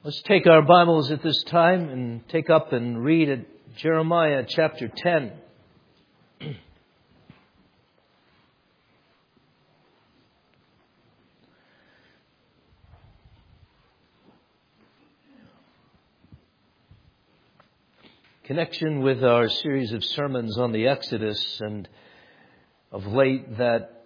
Let's take our Bibles at this time and take up and read at Jeremiah chapter 10. Connection with our series of sermons on the Exodus, and of late that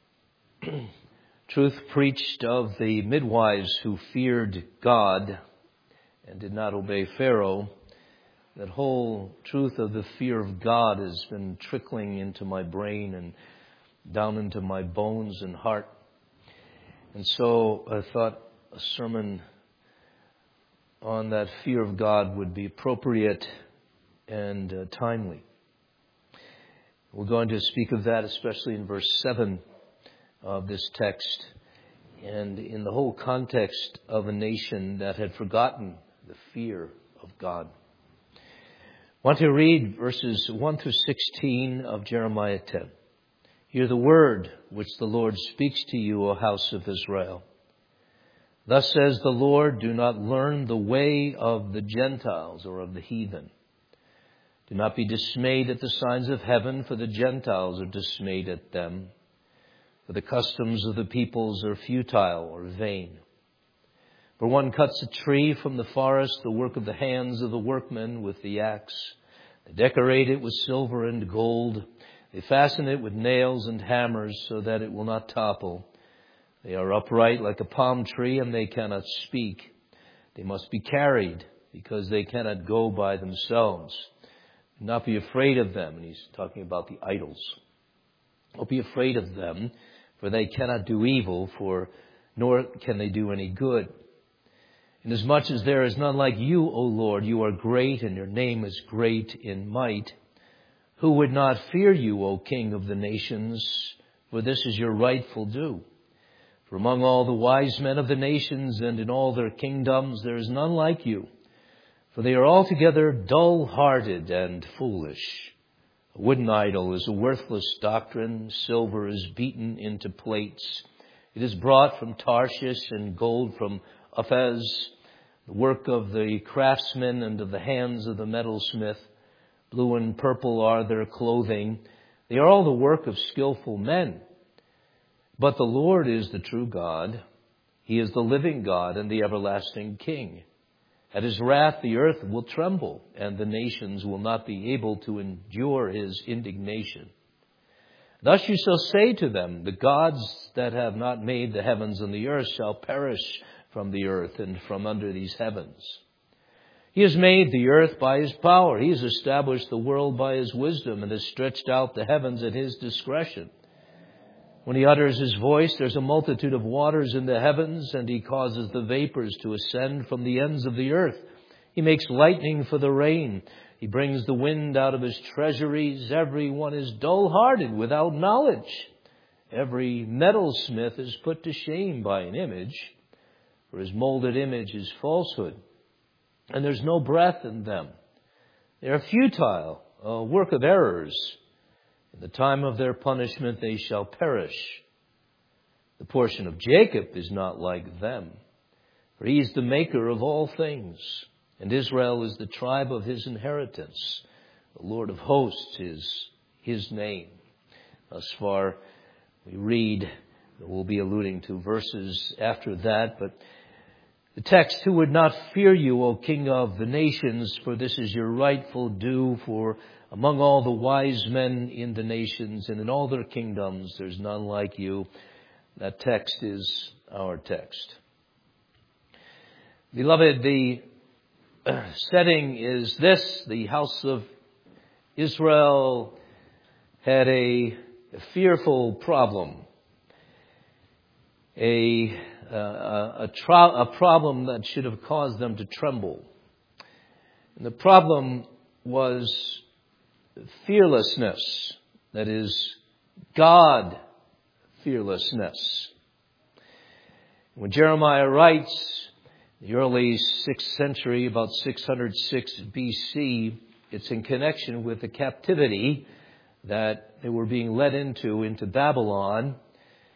truth preached of the midwives who feared God and did not obey Pharaoh. That whole truth of the fear of God has been trickling into my brain and down into my bones and heart. And so I thought a sermon on that fear of God would be appropriate and timely. We're going to speak of that, especially in verse 7 of this text, and in the whole context of a nation that had forgotten the fear of God. I want to read verses 1 through 16 of Jeremiah 10. Hear the word which the Lord speaks to you, O house of Israel. Thus says the Lord, do not learn the way of the Gentiles or of the heathen. Do not be dismayed at the signs of heaven, for the Gentiles are dismayed at them. For the customs of the peoples are futile or vain. For one cuts a tree from the forest, the work of the hands of the workmen with the axe. They decorate it with silver and gold. They fasten it with nails and hammers so that it will not topple. They are upright like a palm tree, and they cannot speak. They must be carried because they cannot go by themselves. Do not be afraid of them. And he's talking about the idols. Don't be afraid of them, for they cannot do evil, nor can they do any good. Inasmuch as there is none like you, O Lord, you are great, and your name is great in might. Who would not fear you, O King of the nations? For this is your rightful due. For among all the wise men of the nations and in all their kingdoms, there is none like you. For they are altogether dull-hearted and foolish. A wooden idol is a worthless doctrine. Silver is beaten into plates. It is brought from Tarshish, and gold from Uphaz, the work of the craftsman and of the hands of the metalsmith. Blue and purple are their clothing. They are all the work of skillful men. But the Lord is the true God. He is the living God and the everlasting King. At his wrath the earth will tremble, and the nations will not be able to endure his indignation. Thus you shall say to them, the gods that have not made the heavens and the earth shall perish from the earth and from under these heavens. He has made the earth by his power. He has established the world by his wisdom and has stretched out the heavens at his discretion. When he utters his voice, there's a multitude of waters in the heavens, and he causes the vapors to ascend from the ends of the earth. He makes lightning for the rain. He brings the wind out of his treasuries. Everyone is dull-hearted without knowledge. Every metalsmith is put to shame by an image, for his molded image is falsehood, and there's no breath in them. They are futile, a work of errors. In the time of their punishment they shall perish. The portion of Jacob is not like them, for he is the maker of all things, and Israel is the tribe of his inheritance. The Lord of hosts is his name. Thus far we read, we'll be alluding to verses after that, but the text, who would not fear you, O King of the nations, for this is your rightful due, for among all the wise men in the nations and in all their kingdoms, there's none like you. That text is our text. Beloved, the setting is this. The house of Israel had a fearful problem. A problem that should have caused them to tremble. And the problem was fearlessness. That is, God fearlessness. When Jeremiah writes, the early 6th century, about 606 BC, it's in connection with the captivity that they were being led into Babylon.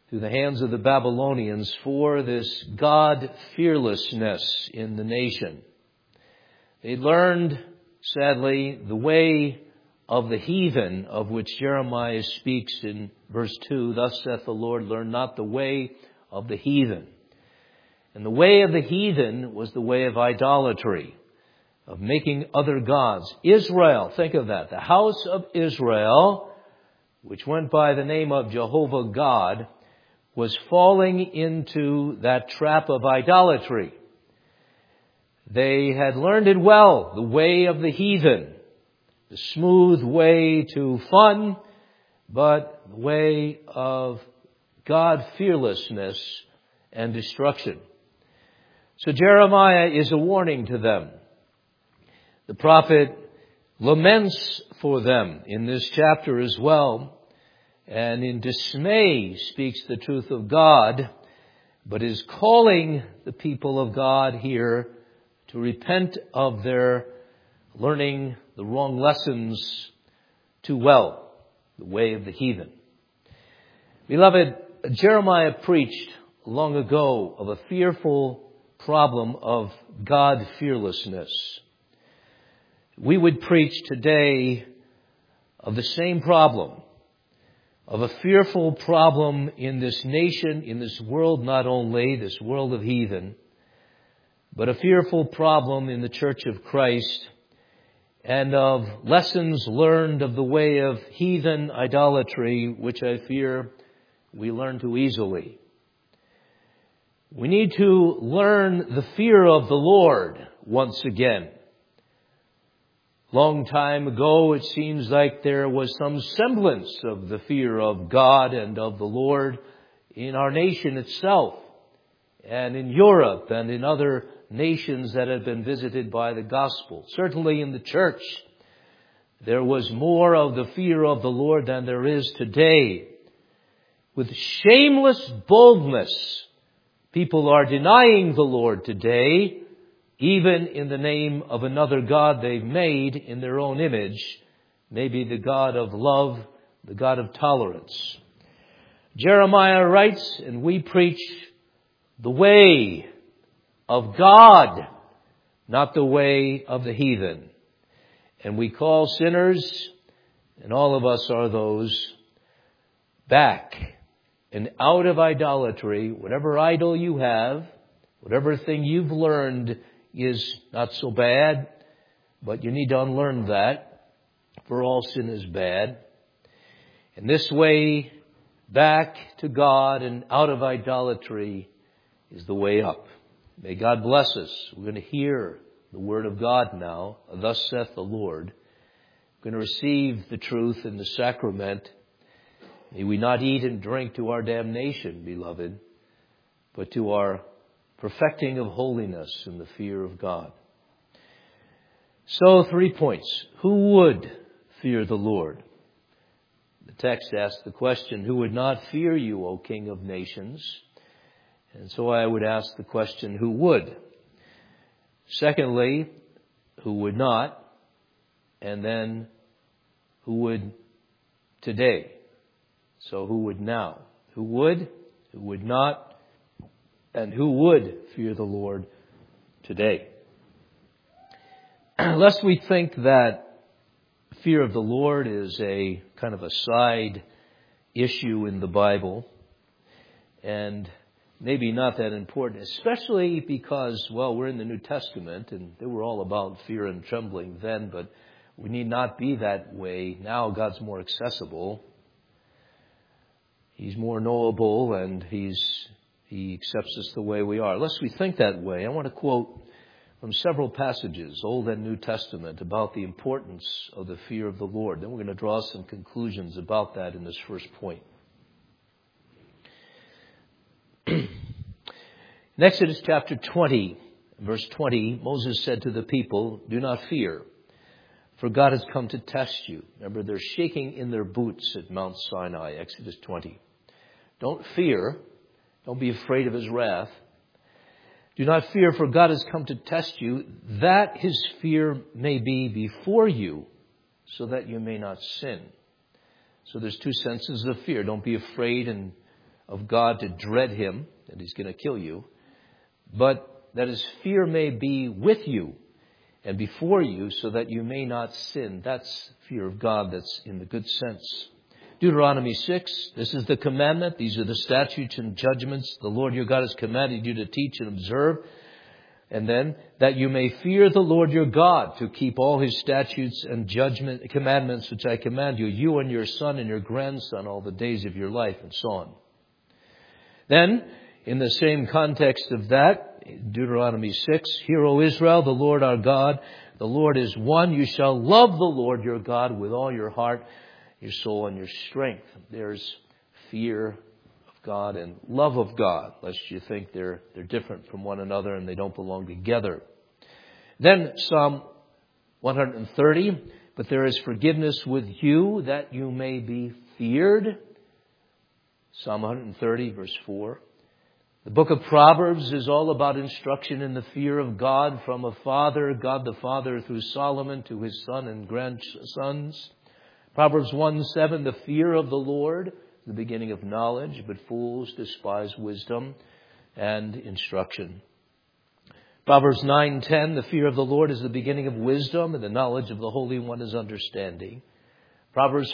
through the hands of the Babylonians for this God fearlessness in the nation. They learned, sadly, the way of the heathen, of which Jeremiah speaks in verse 2. Thus saith the Lord, learn not the way of the heathen. And the way of the heathen was the way of idolatry, of making other gods. Israel, think of that. The house of Israel, which went by the name of Jehovah God, was falling into that trap of idolatry. They had learned it well, the way of the heathen, the smooth way to fun, but the way of God fearlessness and destruction. So Jeremiah is a warning to them. The prophet laments for them in this chapter as well, and in dismay speaks the truth of God, but is calling the people of God here to repent of their learning the wrong lessons too well, the way of the heathen. Beloved, Jeremiah preached long ago of a fearful problem of God fearlessness. We would preach today of the same problem, of a fearful problem in this nation, in this world, not only this world of heathen, but a fearful problem in the Church of Christ, and of lessons learned of the way of heathen idolatry, which I fear we learn too easily. We need to learn the fear of the Lord once again. Long time ago, it seems like there was some semblance of the fear of God and of the Lord in our nation itself, and in Europe and in other nations that had been visited by the gospel. Certainly in the church, there was more of the fear of the Lord than there is today. With shameless boldness, people are denying the Lord today, even in the name of another God they've made in their own image, maybe the God of love, the God of tolerance. Jeremiah writes, and we preach the way of God, not the way of the heathen. And we call sinners, and all of us are those, back and out of idolatry. Whatever idol you have, whatever thing you've learned is not so bad, but you need to unlearn that, for all sin is bad. And this way back to God and out of idolatry is the way up. May God bless us. We're going to hear the word of God now. Thus saith the Lord. We're going to receive the truth in the sacrament. May we not eat and drink to our damnation, beloved, but to our perfecting of holiness in the fear of God. So 3 points. Who would fear the Lord? The text asks the question, who would not fear you, O King of nations? And so I would ask the question, who would? Secondly, who would not? And then, who would today? So who would now? Who would not? And who would fear the Lord today? Lest we think that fear of the Lord is a kind of a side issue in the Bible, and maybe not that important, especially because, well, we're in the New Testament, and they were all about fear and trembling then, but we need not be that way. Now God's more accessible. He's more knowable, and He accepts us the way we are. Lest we think that way, I want to quote from several passages, Old and New Testament, about the importance of the fear of the Lord. Then we're going to draw some conclusions about that in this first point. In Exodus chapter 20, verse 20, Moses said to the people, do not fear, for God has come to test you. Remember, they're shaking in their boots at Mount Sinai, Exodus 20. Don't fear. Don't be afraid of His wrath. Do not fear, for God has come to test you, that His fear may be before you, so that you may not sin. So there's two senses of fear. Don't be afraid of God to dread him, that he's going to kill you, but that his fear may be with you and before you so that you may not sin. That's fear of God that's in the good sense. Deuteronomy 6, this is the commandment. These are the statutes and judgments the Lord your God has commanded you to teach and observe. And then, that you may fear the Lord your God, to keep all his statutes and commandments which I command you, you and your son and your grandson, all the days of your life, and so on. Then, in the same context of that, Deuteronomy 6, Hear, O Israel, the Lord our God, the Lord is one. You shall love the Lord your God with all your heart, your soul, and your strength. There's fear of God and love of God, lest you think they're different from one another and they don't belong together. Then Psalm 130, but there is forgiveness with you that you may be feared. Psalm 130, verse 4. The book of Proverbs is all about instruction in the fear of God from a father, God the Father, through Solomon to his son and grandsons. Proverbs 1:7, the fear of the Lord, the beginning of knowledge, but fools despise wisdom and instruction. Proverbs 9:10, the fear of the Lord is the beginning of wisdom, and the knowledge of the Holy One is understanding. Proverbs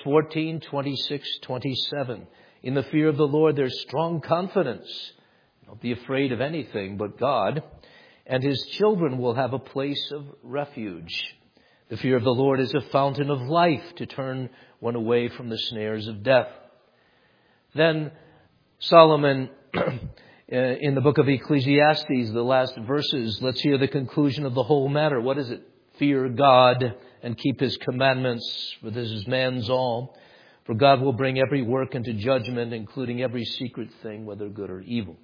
14:26-27, in the fear of the Lord there's strong confidence. Don't be afraid of anything but God, and his children will have a place of refuge. The fear of the Lord is a fountain of life to turn one away from the snares of death. Then Solomon, in the book of Ecclesiastes, the last verses, let's hear the conclusion of the whole matter. What is it? Fear God and keep his commandments, for this is man's all. For God will bring every work into judgment, including every secret thing, whether good or evil.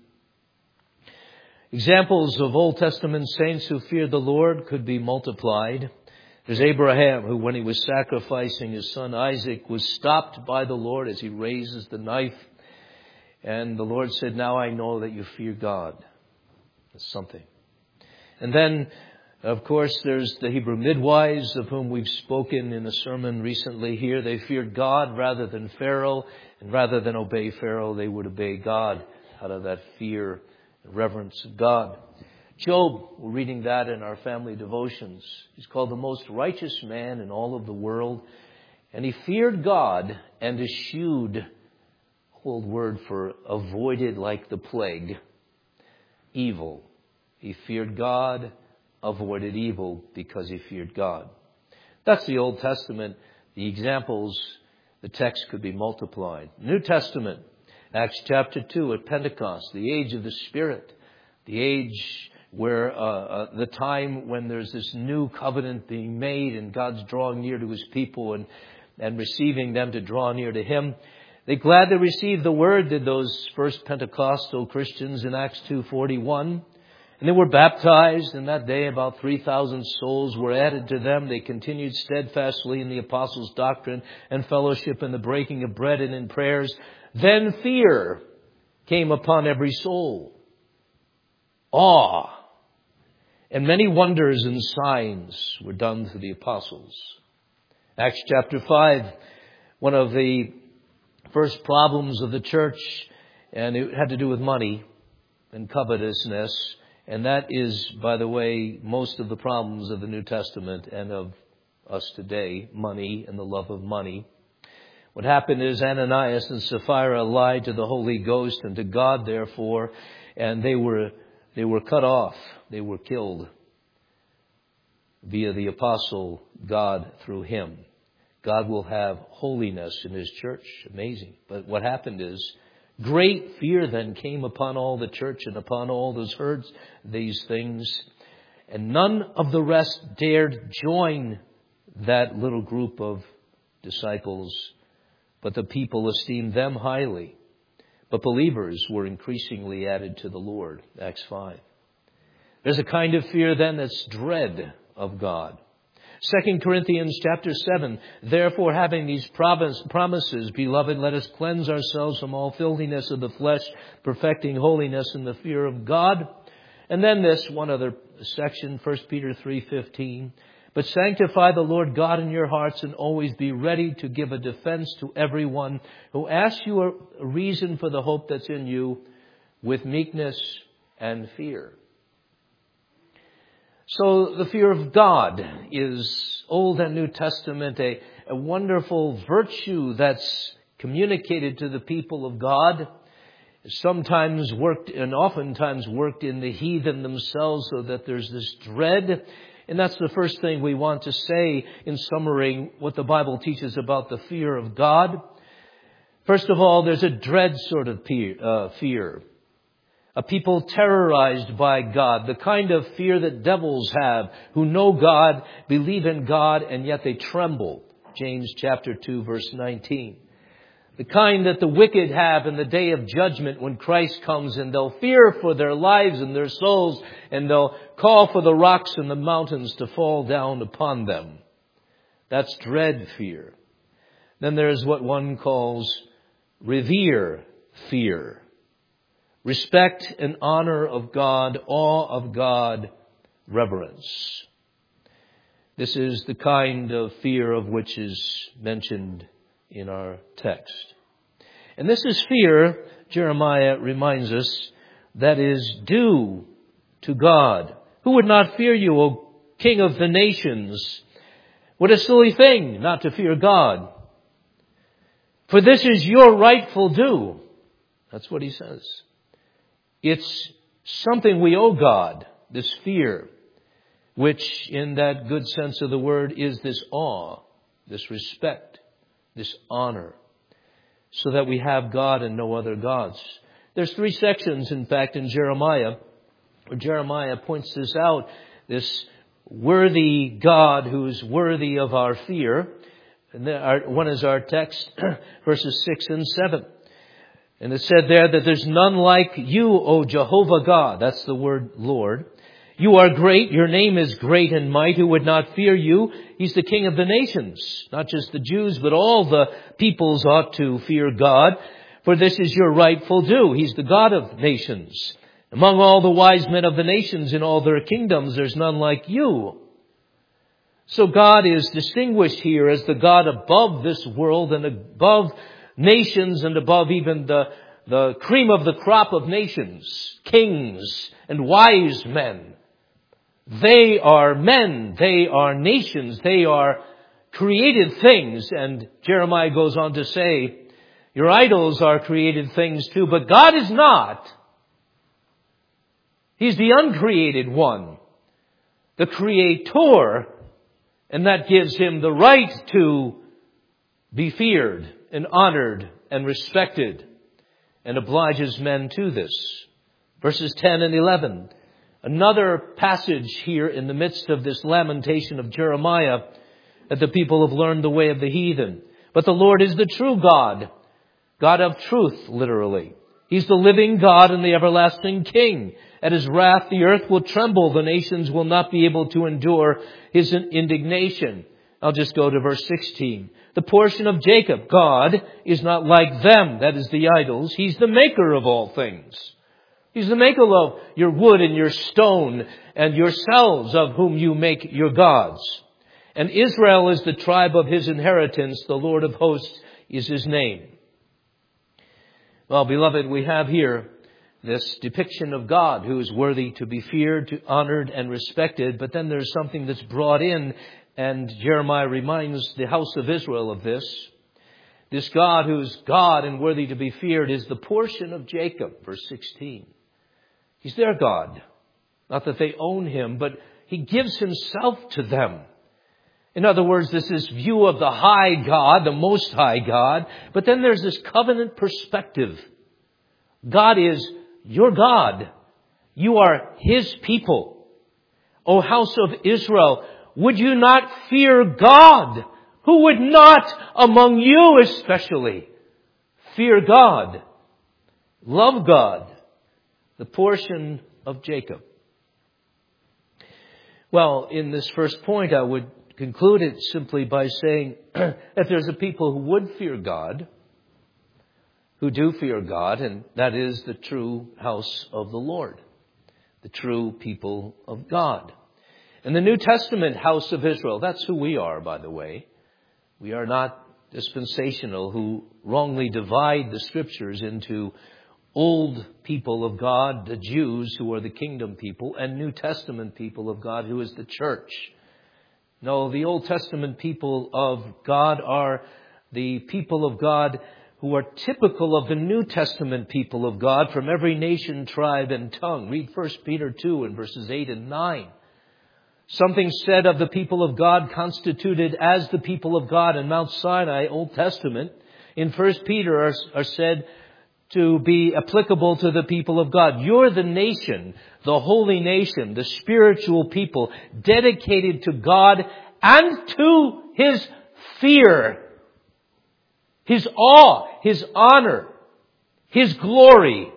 Examples of Old Testament saints who feared the Lord could be multiplied. There's Abraham, who when he was sacrificing his son Isaac was stopped by the Lord as he raises the knife. And the Lord said, now I know that you fear God. That's something. And then, of course, there's the Hebrew midwives of whom we've spoken in a sermon recently here. They feared God rather than Pharaoh. And rather than obey Pharaoh, they would obey God out of that fear and reverence of God. Job, we're reading that in our family devotions. He's called the most righteous man in all of the world. And he feared God and eschewed, old word for avoided like the plague, evil. He feared God, avoided evil because he feared God. That's the Old Testament. The examples, the text could be multiplied. New Testament, Acts chapter 2 at Pentecost, the age of the Spirit, the age where the time when there's this new covenant being made and God's drawing near to his people and receiving them to draw near to him. They gladly received the word, did those first Pentecostal Christians in Acts 2:41. And they were baptized, and that day about 3,000 souls were added to them. They continued steadfastly in the apostles' doctrine and fellowship in the breaking of bread and in prayers. Then fear came upon every soul. Awe. And many wonders and signs were done to the apostles. Acts chapter 5, one of the first problems of the church, and it had to do with money and covetousness. And that is, by the way, most of the problems of the New Testament and of us today, money and the love of money. What happened is Ananias and Sapphira lied to the Holy Ghost and to God, therefore, and they were cut off. They were killed via the apostle God through him. God will have holiness in his church. Amazing. But what happened is great fear then came upon all the church and upon all those heard these things. And none of the rest dared join that little group of disciples, but the people esteemed them highly. But believers were increasingly added to the Lord. Acts 5. There's a kind of fear then that's dread of God. 2 Corinthians chapter 7, therefore having these promises, beloved, let us cleanse ourselves from all filthiness of the flesh, perfecting holiness in the fear of God. And then this one other section, 1 Peter 3:15. But sanctify the Lord God in your hearts, and always be ready to give a defense to everyone who asks you a reason for the hope that's in you, with meekness and fear. So the fear of God is Old and New Testament, a wonderful virtue that's communicated to the people of God. Sometimes worked and oftentimes worked in the heathen themselves, so that there's this dread. And that's the first thing we want to say in summary what the Bible teaches about the fear of God. First of all, there's a dread sort of fear. A people terrorized by God, the kind of fear that devils have, who know God, believe in God, and yet they tremble. James chapter 2, verse 19. The kind that the wicked have in the day of judgment when Christ comes, and they'll fear for their lives and their souls, and they'll call for the rocks and the mountains to fall down upon them. That's dread fear. Then there's what one calls revere fear. Respect and honor of God, awe of God, reverence. This is the kind of fear of which is mentioned in our text. And this is fear, Jeremiah reminds us, that is due to God. Who would not fear you, O King of the nations? What a silly thing not to fear God. For this is your rightful due. That's what he says. It's something we owe God, this fear, which in that good sense of the word is this awe, this respect, this honor, so that we have God and no other gods. There's 3 sections, in fact, in Jeremiah, where Jeremiah points this out, this worthy God who's worthy of our fear. And one is our text, verses 6 and 7. And it said there that there's none like you, O Jehovah God. That's the word Lord. You are great. Your name is great in might. Who would not fear you? He's the King of the nations. Not just the Jews, but all the peoples ought to fear God. For this is your rightful due. He's the God of nations. Among all the wise men of the nations in all their kingdoms, there's none like you. So God is distinguished here as the God above this world and above nations and above even the cream of the crop of nations, kings and wise men. They are men, they are nations, they are created things. And Jeremiah goes on to say, your idols are created things too, but God is not. He's the uncreated one, the creator, and that gives him the right to be feared and honored and respected, and obliges men to this. Verses 10 and 11. Another passage here in the midst of this lamentation of Jeremiah, that the people have learned the way of the heathen. But the Lord is the true God, God of truth, literally. He's the living God and the everlasting King. At his wrath, the earth will tremble. The nations will not be able to endure his indignation. I'll just go to verse 16. The portion of Jacob, God, is not like them, that is the idols. He's the maker of all things. He's the maker of your wood and your stone and yourselves, of whom you make your gods. And Israel is the tribe of his inheritance. The Lord of hosts is his name. Well, beloved, we have here this depiction of God who is worthy to be feared, honored, and respected. But then there's something that's brought in, and Jeremiah reminds the house of Israel of this. This God who's God and worthy to be feared is the portion of Jacob, verse 16. He's their God. Not that they own him, but he gives himself to them. In other words, this is view of the high God, the most high God. But then there's this covenant perspective. God is your God. You are his people. O house of Israel, would you not fear God? Who would not, among you especially, fear God? Love God. The portion of Jacob. Well, in this first point, I would conclude it simply by saying that there's a people who would fear God, who do fear God, and that is the true house of the Lord, the true people of God. In the New Testament house of Israel, that's who we are, by the way. We are not dispensational who wrongly divide the Scriptures into Old people of God, the Jews, who are the kingdom people, and New Testament people of God, who is the church. No, the Old Testament people of God are the people of God who are typical of the New Testament people of God from every nation, tribe, and tongue. Read 1 Peter 2 and verses 8 and 9. Something said of the people of God constituted as the people of God in Mount Sinai, Old Testament, in 1 Peter are said to be applicable to the people of God. You're the nation, the holy nation, the spiritual people dedicated to God and to His fear, His awe, His honor, His glory.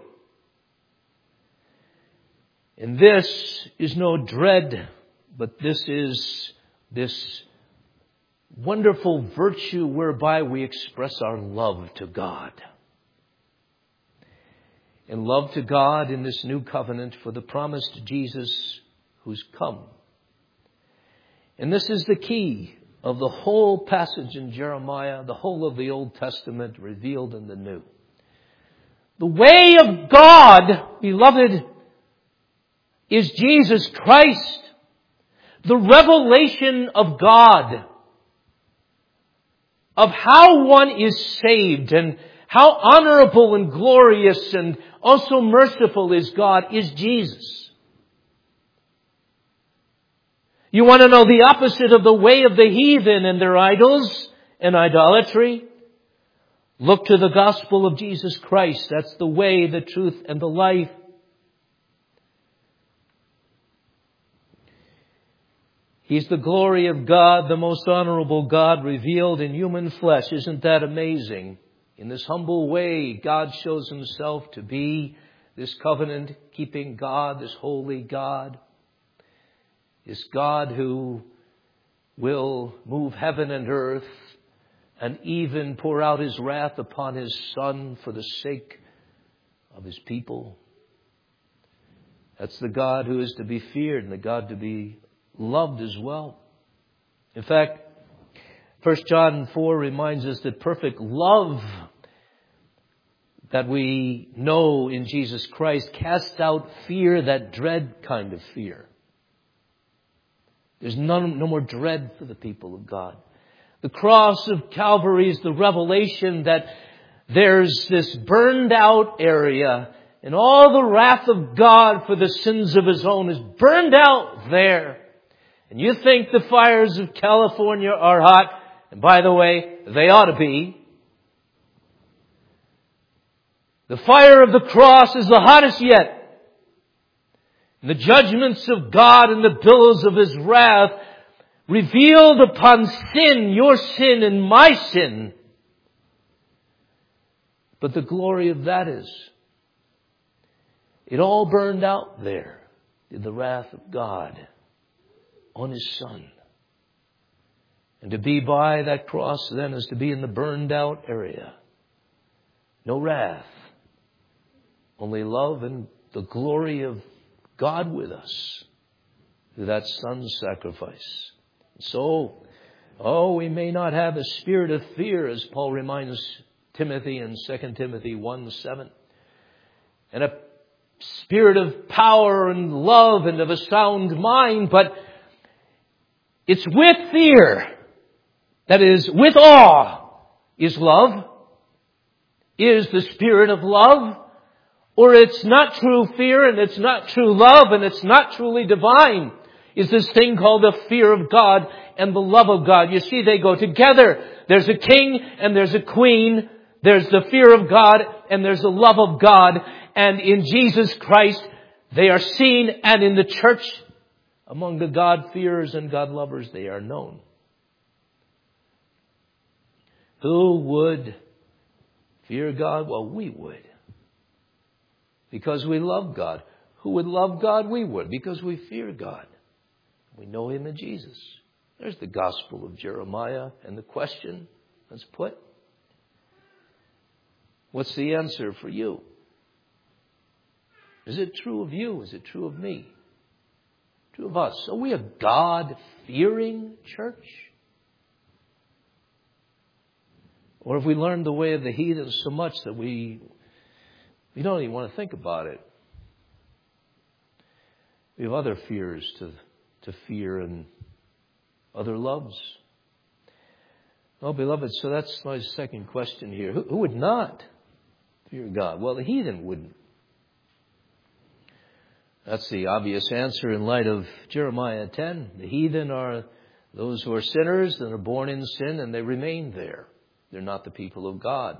And this is no dread, but this is this wonderful virtue whereby we express our love to God. And love to God in this new covenant for the promised Jesus who's come. And this is the key of the whole passage in Jeremiah, the whole of the Old Testament revealed in the New. The way of God, beloved, is Jesus Christ. The revelation of God, of how one is saved and how honorable and glorious and also merciful is God, is Jesus. You want to know the opposite of the way of the heathen and their idols and idolatry? Look to the gospel of Jesus Christ. That's the way, the truth, and the life. He's the glory of God, the most honorable God revealed in human flesh. Isn't that amazing? In this humble way, God shows Himself to be this covenant-keeping God, this holy God. This God who will move heaven and earth and even pour out His wrath upon His Son for the sake of His people. That's the God who is to be feared and the God to be loved as well. In fact, 1 John 4 reminds us that perfect love that we know in Jesus Christ casts out fear, that dread kind of fear. There's no more dread for the people of God. The cross of Calvary is the revelation that there's this burned out area and all the wrath of God for the sins of His own is burned out there. And you think the fires of California are hot, and by the way, they ought to be. The fire of the cross is the hottest yet. And the judgments of God and the billows of His wrath revealed upon sin, your sin and my sin. But the glory of that is, it all burned out there in the wrath of God on His Son. And to be by that cross then is to be in the burned out area. No wrath. Only love and the glory of God with us through that Son's sacrifice. So, we may not have a spirit of fear, as Paul reminds Timothy in 2 Timothy 1:7. And a spirit of power and love and of a sound mind, but it's with fear. That is, with awe is love. Is the spirit of love. Or it's not true fear and it's not true love and it's not truly divine. Is this thing called the fear of God and the love of God. You see, they go together. There's a king and there's a queen. There's the fear of God and there's the love of God. And in Jesus Christ, they are seen, and in the church, among the God-fearers and God-lovers, they are known. Who would fear God? Well, we would. Because we love God. Who would love God? We would. Because we fear God. We know Him in Jesus. There's the gospel of Jeremiah. And the question that's put. What's the answer for you? Is it true of you? Is it true of me? True of us. Are we a God-fearing church? Or have we learned the way of the heathen so much that we don't even want to think about it? We have other fears to fear and other loves. Oh, beloved, so that's my second question here. Who would not fear God? Well, the heathen wouldn't. That's the obvious answer in light of Jeremiah 10. The heathen are those who are sinners and are born in sin, and they remain there. They're not the people of God.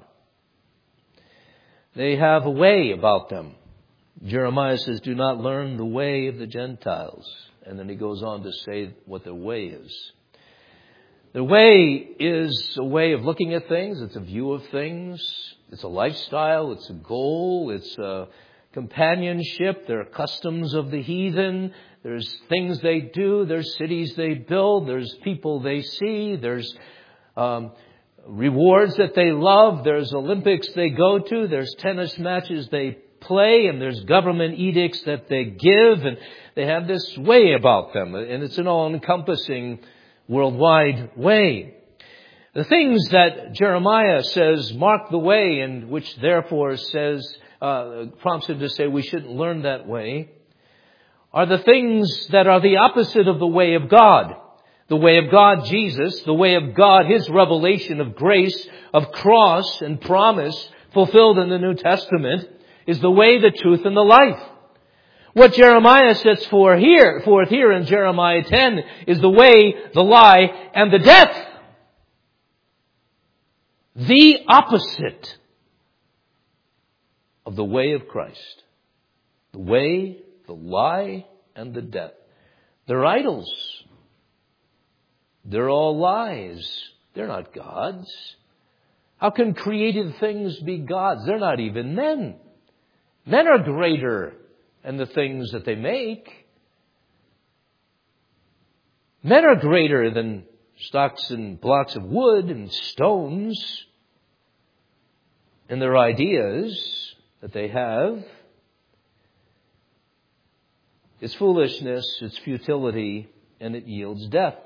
They have a way about them. Jeremiah says, do not learn the way of the Gentiles. And then he goes on to say what their way is. Their way is a way of looking at things. It's a view of things. It's a lifestyle. It's a goal. It's a companionship. There are customs of the heathen. There's things they do. There's cities they build. There's people they see. There's rewards that they love. There's Olympics they go to. There's tennis matches they play. And there's government edicts that they give. And they have this way about them. And it's an all-encompassing worldwide way. The things that Jeremiah says mark the way, and which therefore says prompts him to say we shouldn't learn that way, are the things that are the opposite of the way of God. The way of God, Jesus, the way of God, His revelation of grace, of cross and promise fulfilled in the New Testament, is the way, the truth, and the life. What Jeremiah sets forth here in Jeremiah 10 is the way, the lie, and the death. The opposite of the way of Christ. The way, the lie, and the death. They're idols. They're all lies. They're not gods. How can created things be gods? They're not even men. Men are greater than the things that they make. Men are greater than stocks and blocks of wood and stones and their ideas that they have. It's foolishness, it's futility, and it yields death.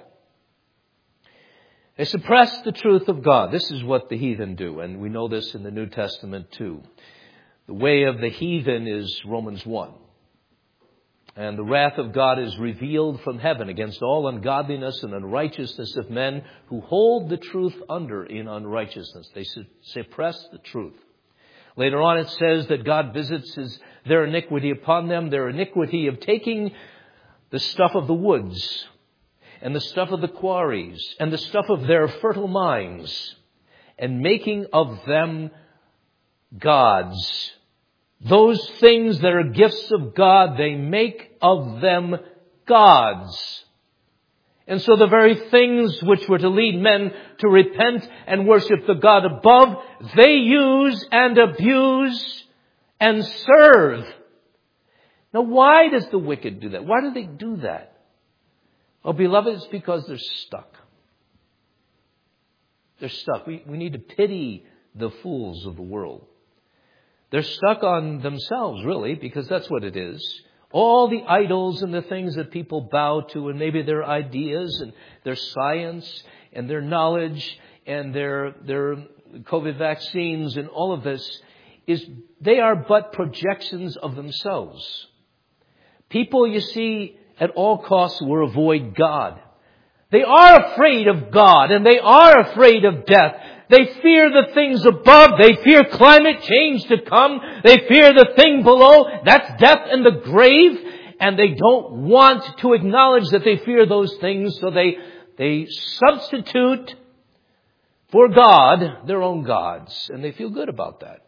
They suppress the truth of God. This is what the heathen do, and we know this in the New Testament too. The way of the heathen is Romans 1. And the wrath of God is revealed from heaven against all ungodliness and unrighteousness of men who hold the truth under in unrighteousness. They suppress the truth. Later on it says that God visits their iniquity upon them, their iniquity of taking the stuff of the woods and the stuff of the quarries and the stuff of their fertile minds and making of them gods. Those things that are gifts of God, they make of them gods. And so the very things which were to lead men to repent and worship the God above, they use and abuse and serve. Now, why does the wicked do that? Why do they do that? Oh, beloved, it's because they're stuck. They're stuck. We need to pity the fools of the world. They're stuck on themselves, really, because that's what it is. All the idols and the things that people bow to, and maybe their ideas and their science and their knowledge and their COVID vaccines and all of this, they are but projections of themselves. People, you see, at all costs will avoid God. They are afraid of God, and they are afraid of death. They fear the things above. They fear climate change to come. They fear the thing below. That's death and the grave. And they don't want to acknowledge that they fear those things. So they substitute for God their own gods. And they feel good about that.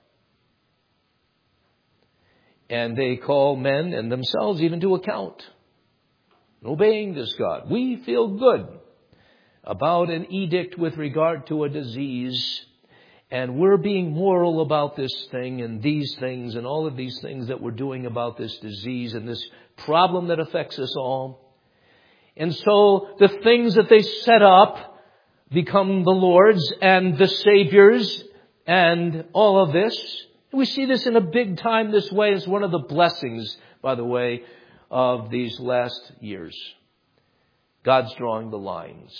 And they call men and themselves even to account, obeying this God. We feel good about an edict with regard to a disease, and we're being moral about this thing and these things and all of these things that we're doing about this disease and this problem that affects us all. And so the things that they set up become the Lord's and the Savior's and all of this. We see this in a big time this way. It's one of the blessings, by the way, of these last years. God's drawing the lines.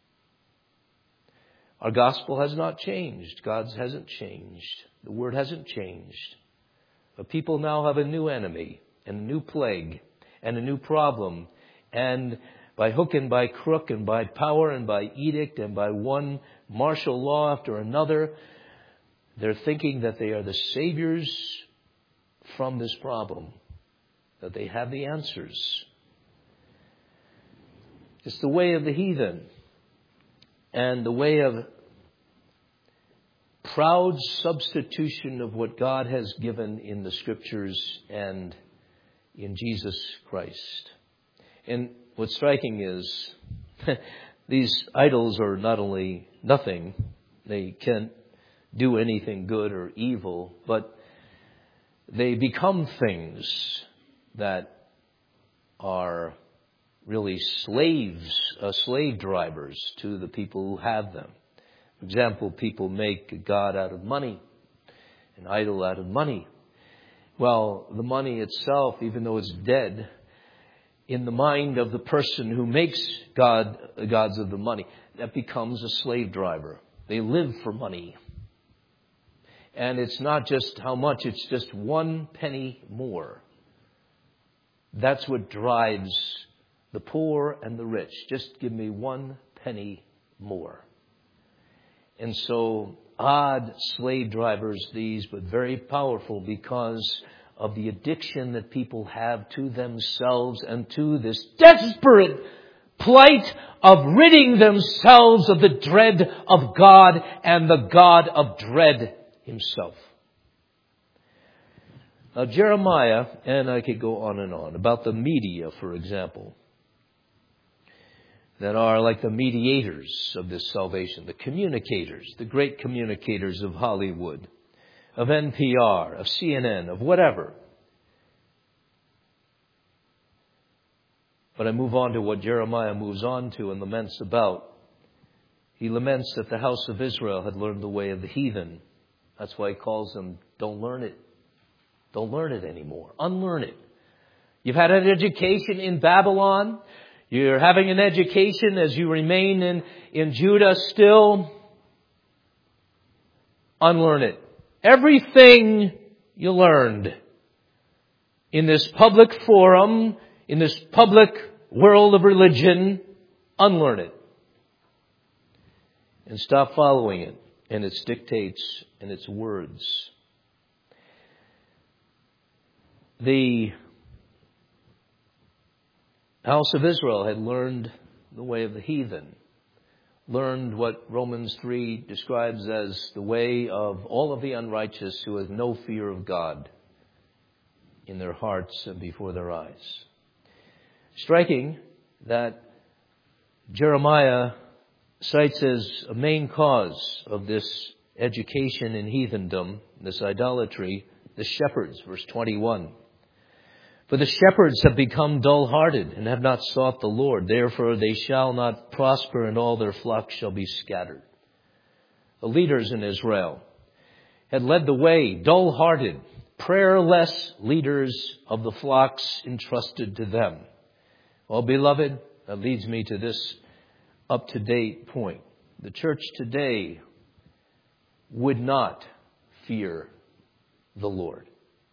Our gospel has not changed. God's hasn't changed. The word hasn't changed. But people now have a new enemy and a new plague and a new problem. And by hook and by crook and by power and by edict and by one martial law after another, they're thinking that they are the saviors from this problem, that they have the answers. It's the way of the heathen and the way of proud substitution of what God has given in the Scriptures and in Jesus Christ. And what's striking is these idols are not only nothing, they can't do anything good or evil, but they become things that are really slave drivers to the people who have them. For example, people make a god out of money, an idol out of money. Well, the money itself, even though it's dead, in the mind of the person who makes gods of the money, that becomes a slave driver. They live for money. And it's not just how much, it's just 1 penny more. That's what drives the poor and the rich. Just give me 1 penny more. And so odd slave drivers these, but very powerful because of the addiction that people have to themselves and to this desperate plight of ridding themselves of the dread of God and the God of dread himself. Now Jeremiah, and I could go on and on, about the media, for example, that are like the mediators of this salvation, the communicators, the great communicators of Hollywood, of NPR, of CNN, of whatever. But I move on to what Jeremiah moves on to and laments about. He laments that the house of Israel had learned the way of the heathen. That's why he calls them, don't learn it. Don't learn it anymore. Unlearn it. You've had an education in Babylon. You're having an education as you remain in Judah still. Unlearn it. Everything you learned in this public forum, in this public world of religion, unlearn it. And stop following it and its dictates and its words. The house of Israel had learned the way of the heathen, learned what Romans 3 describes as the way of all of the unrighteous who have no fear of God in their hearts and before their eyes. Striking that Jeremiah cites as a main cause of this education in heathendom, this idolatry, the shepherds, verse 21. For the shepherds have become dull-hearted and have not sought the Lord. Therefore they shall not prosper, and all their flocks shall be scattered. The leaders in Israel had led the way, dull-hearted, prayerless leaders of the flocks entrusted to them. Well, beloved, that leads me to this up-to-date point. The church today would not fear the Lord.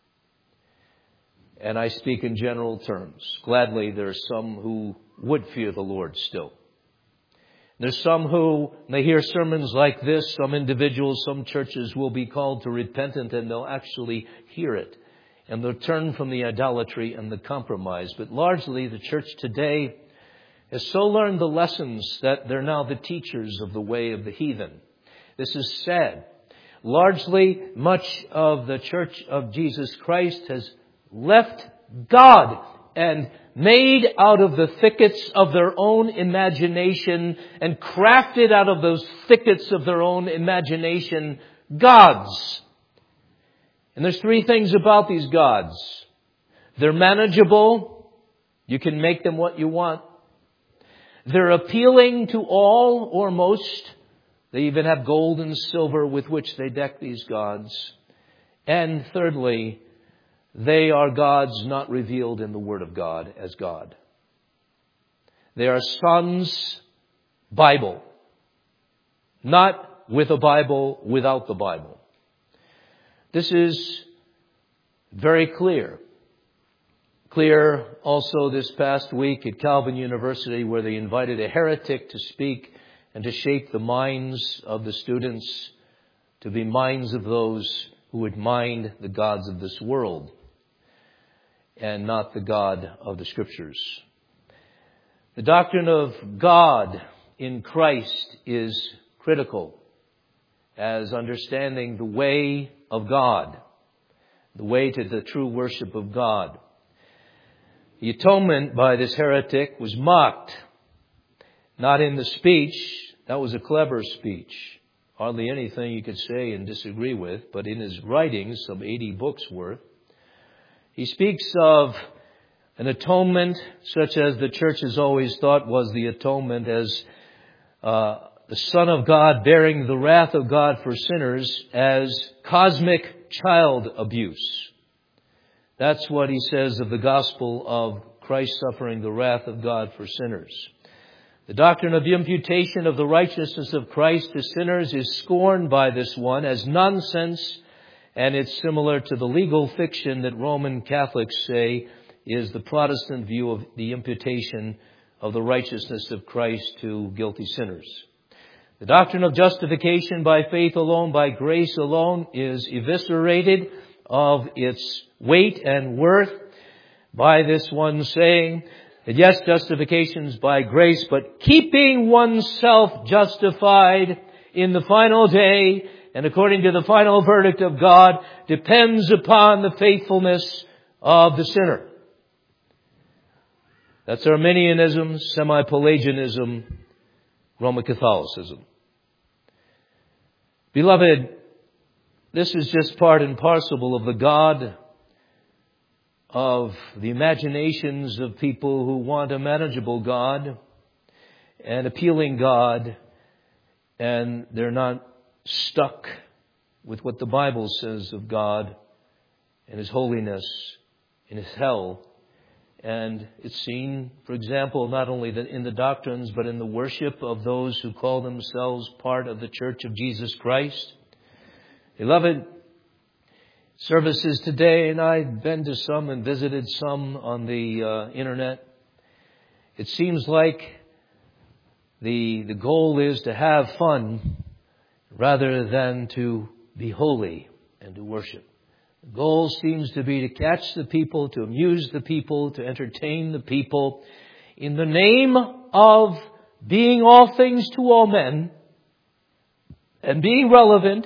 And I speak in general terms. Gladly, there are some who would fear the Lord still. There's some who, when they hear sermons like this, some individuals, some churches will be called to repentance, and they'll actually hear it. And they'll turn from the idolatry and the compromise. But largely, the church today has so learned the lessons that they're now the teachers of the way of the heathen. This is sad. Largely, much of the church of Jesus Christ has left God and made out of the thickets of their own imagination and crafted out of those thickets of their own imagination gods. And there's 3 things about these gods. They're manageable. You can make them what you want. They're appealing to all or most. They even have gold and silver with which they deck these gods. And thirdly, they are gods not revealed in the Word of God as God. They are sons Bible, not with a Bible without the Bible. This is very clear. Clear also this past week at Calvin University, where they invited a heretic to speak and to shape the minds of the students to be minds of those who would mind the gods of this world and not the God of the Scriptures. The doctrine of God in Christ is critical as understanding the way of God, the way to the true worship of God. The atonement by this heretic was mocked, not in the speech. That was a clever speech. Hardly anything you could say and disagree with, but in his writings, some 80 books worth, he speaks of an atonement such as the church has always thought was the atonement, as the Son of God bearing the wrath of God for sinners, as cosmic child abuse. That's what he says of the gospel of Christ suffering the wrath of God for sinners. The doctrine of the imputation of the righteousness of Christ to sinners is scorned by this one as nonsense, and it's similar to the legal fiction that Roman Catholics say is the Protestant view of the imputation of the righteousness of Christ to guilty sinners. The doctrine of justification by faith alone, by grace alone, is eviscerated of its weight and worth by this one saying that yes, justification is by grace, but keeping oneself justified in the final day and according to the final verdict of God depends upon the faithfulness of the sinner. That's Arminianism, semi-Pelagianism, Roman Catholicism. Beloved, this is just part and parcel of the God of the imaginations of people who want a manageable God, an appealing God, and they're not stuck with what the Bible says of God and His holiness and His hell. And it's seen, for example, not only in the doctrines, but in the worship of those who call themselves part of the Church of Jesus Christ. Beloved, services today, and I've been to some and visited some on the internet. It seems like the goal is to have fun rather than to be holy and to worship. The goal seems to be to catch the people, to amuse the people, to entertain the people in the name of being all things to all men and being relevant,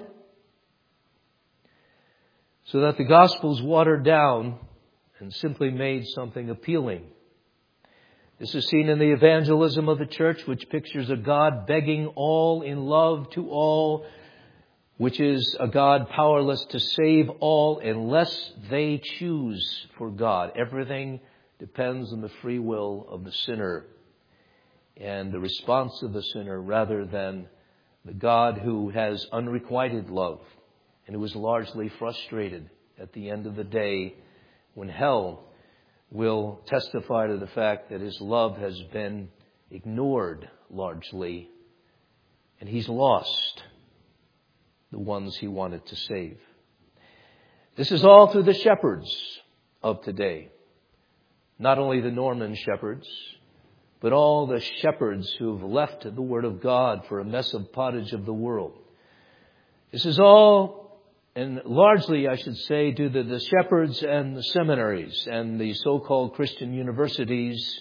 so that the gospel's watered down and simply made something appealing. This is seen in the evangelism of the church, which pictures a God begging all in love to all, which is a God powerless to save all unless they choose for God. Everything depends on the free will of the sinner and the response of the sinner rather than the God who has unrequited love and who is largely frustrated at the end of the day when hell will testify to the fact that His love has been ignored largely and He's lost the ones He wanted to save. This is all through the shepherds of today. Not only the Norman shepherds, but all the shepherds who've left the Word of God for a mess of pottage of the world. This is all, and largely, I should say, due to the shepherds and the seminaries and the so-called Christian universities.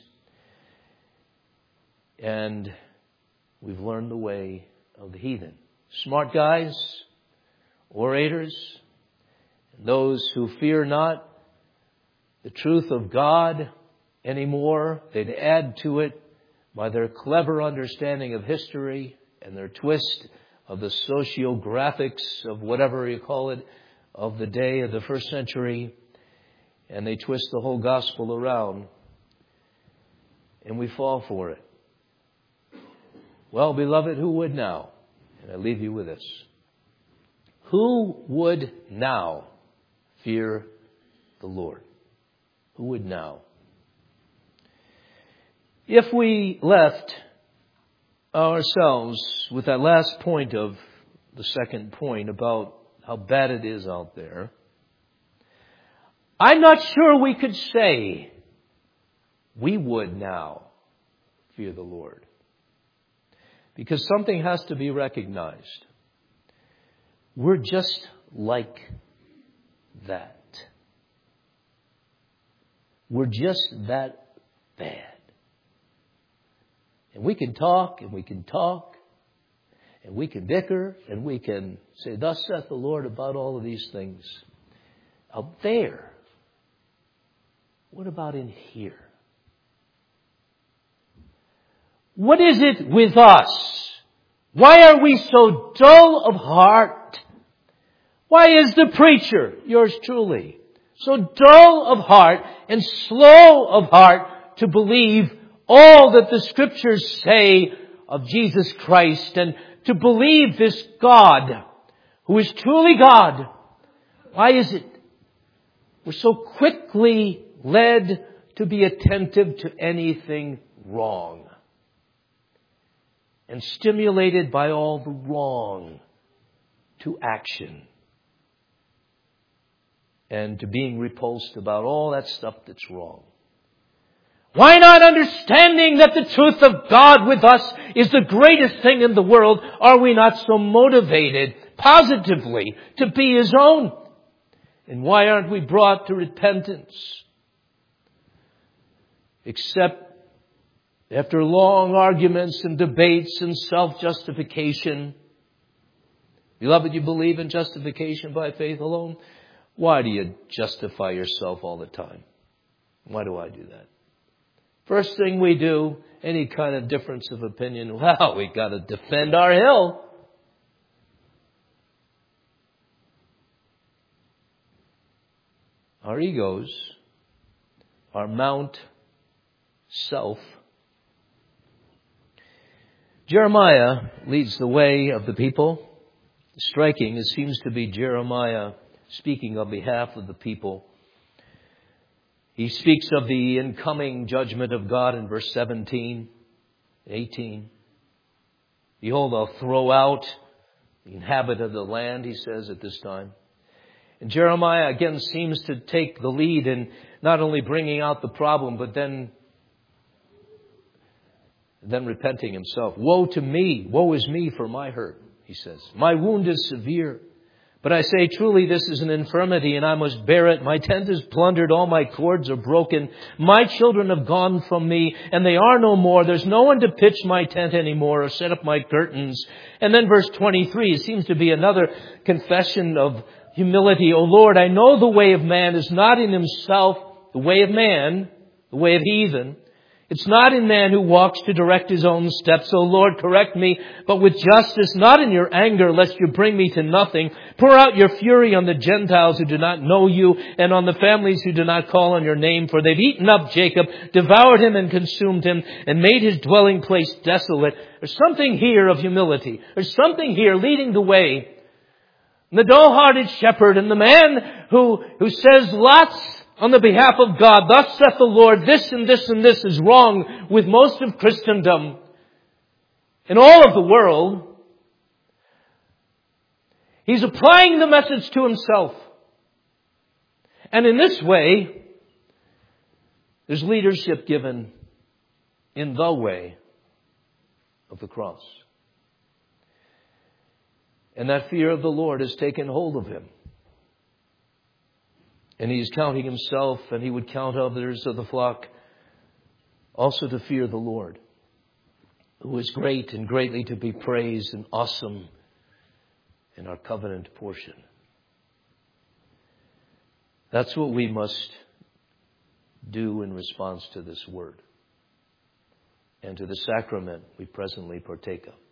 And we've learned the way of the heathen. Smart guys, orators, and those who fear not the truth of God anymore. They'd add to it by their clever understanding of history and their twist of the sociographics of whatever you call it, of the day of the first century. And they twist the whole gospel around. And we fall for it. Well, beloved, who would now? And I leave you with this. Who would now fear the Lord? Who would now? If we left ourselves with that last point of the second point about how bad it is out there, I'm not sure we could say we would now fear the Lord. Because something has to be recognized. We're just like that. We're just that bad. And we can talk, and we can talk, and we can bicker, and we can say, thus saith the Lord about all of these things. Out there. What about in here? What is it with us? Why are we so dull of heart? Why is the preacher, yours truly, so dull of heart and slow of heart to believe all that the Scriptures say of Jesus Christ and to believe this God who is truly God? Why is it we're so quickly led to be attentive to anything wrong and stimulated by all the wrong to action and to being repulsed about all that stuff that's wrong? Why not understanding that the truth of God with us is the greatest thing in the world? Are we not so motivated positively to be His own? And why aren't we brought to repentance? Except after long arguments and debates and self-justification. Beloved, you believe in justification by faith alone? Why do you justify yourself all the time? Why do I do that? First thing we do, any kind of difference of opinion, well, we got to defend our hill. Our egos, our mount self. Jeremiah leads the way of the people. Striking, it seems to be Jeremiah speaking on behalf of the people. He speaks of the incoming judgment of God in verse 17, 18. Behold, I'll throw out the inhabitant of the land, he says at this time. And Jeremiah again seems to take the lead in not only bringing out the problem, but then repenting himself. Woe to me, woe is me for my hurt, he says. My wound is severe. But I say, truly, this is an infirmity, and I must bear it. My tent is plundered, all my cords are broken. My children have gone from me, and they are no more. There's no one to pitch my tent anymore or set up my curtains. And then verse 23, it seems to be another confession of humility. O Lord, I know the way of man is not in himself, the way of man, the way of heathen. It's not in man who walks to direct his own steps. O Lord, correct me, but with justice, not in your anger, lest you bring me to nothing. Pour out your fury on the Gentiles who do not know you, and on the families who do not call on your name. For they've eaten up Jacob, devoured him and consumed him, and made his dwelling place desolate. There's something here of humility. There's something here leading the way. And the dull-hearted shepherd and the man who says lots on the behalf of God, thus saith the Lord, this and this and this is wrong with most of Christendom and all of the world. He's applying the message to himself. And in this way, there's leadership given in the way of the cross. And that fear of the Lord has taken hold of him. And he's counting himself, and he would count others of the flock also to fear the Lord, who is great and greatly to be praised and awesome in our covenant portion. That's what we must do in response to this word and to the sacrament we presently partake of.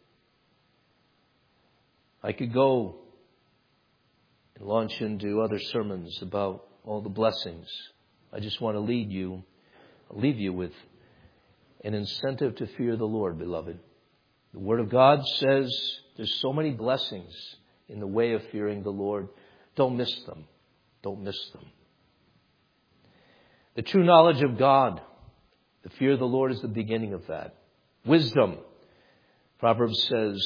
I could go and launch into other sermons about all the blessings. I just want to leave you with an incentive to fear the Lord, beloved. The Word of God says there's so many blessings in the way of fearing the Lord. Don't miss them. Don't miss them. The true knowledge of God. The fear of the Lord is the beginning of that. Wisdom, Proverbs says,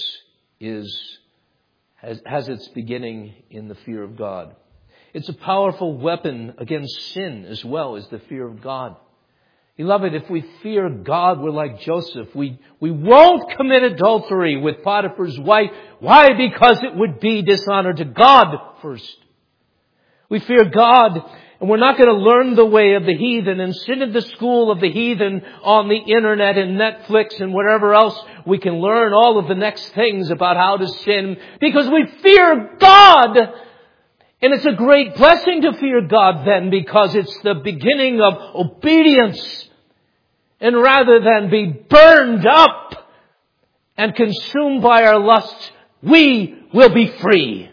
has its beginning in the fear of God. It's a powerful weapon against sin as well as the fear of God. Beloved, if we fear God, we're like Joseph. We won't commit adultery with Potiphar's wife. Why? Because it would be dishonor to God first. We fear God, and we're not going to learn the way of the heathen and sit in the school of the heathen on the internet and Netflix and whatever else we can learn all of the next things about how to sin, because we fear God. And it's a great blessing to fear God then, because it's the beginning of obedience. And rather than be burned up and consumed by our lusts, we will be free.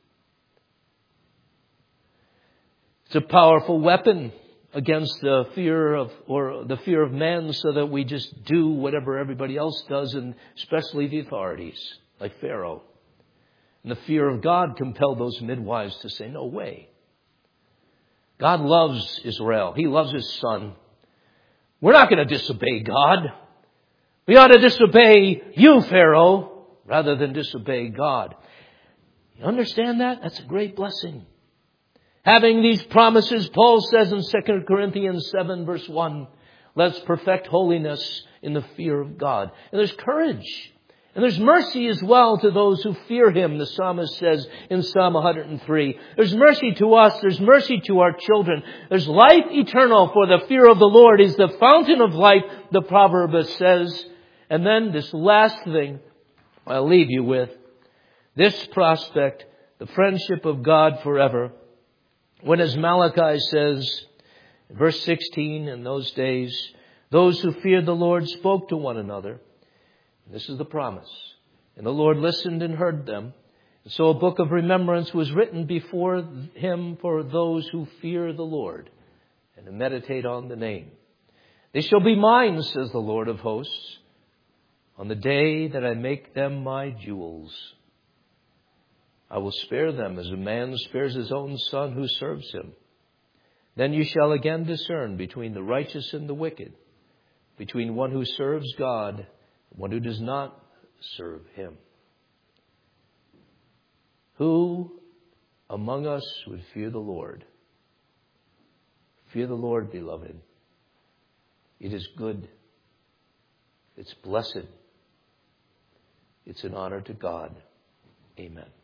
It's a powerful weapon against the fear of man, so that we just do whatever everybody else does, and especially the authorities, like Pharaoh. And the fear of God compelled those midwives to say, no way. God loves Israel. He loves His son. We're not going to disobey God. We ought to disobey you, Pharaoh, rather than disobey God. You understand that? That's a great blessing. Having these promises, Paul says in 2 Corinthians 7 verse 1, let's perfect holiness in the fear of God. And there's courage. And there's mercy as well to those who fear Him, the psalmist says in Psalm 103. There's mercy to us. There's mercy to our children. There's life eternal, for the fear of the Lord is the fountain of life, the proverb says. And then this last thing I'll leave you with, this prospect, the friendship of God forever. When, as Malachi says, in verse 16, in those days, those who feared the Lord spoke to one another. This is the promise. And the Lord listened and heard them. And so a book of remembrance was written before Him for those who fear the Lord and to meditate on the name. They shall be mine, says the Lord of hosts, on the day that I make them my jewels. I will spare them as a man spares his own son who serves him. Then you shall again discern between the righteous and the wicked, between one who serves God and one who does not serve Him. Who among us would fear the Lord? Fear the Lord, beloved. It is good. It's blessed. It's an honor to God. Amen.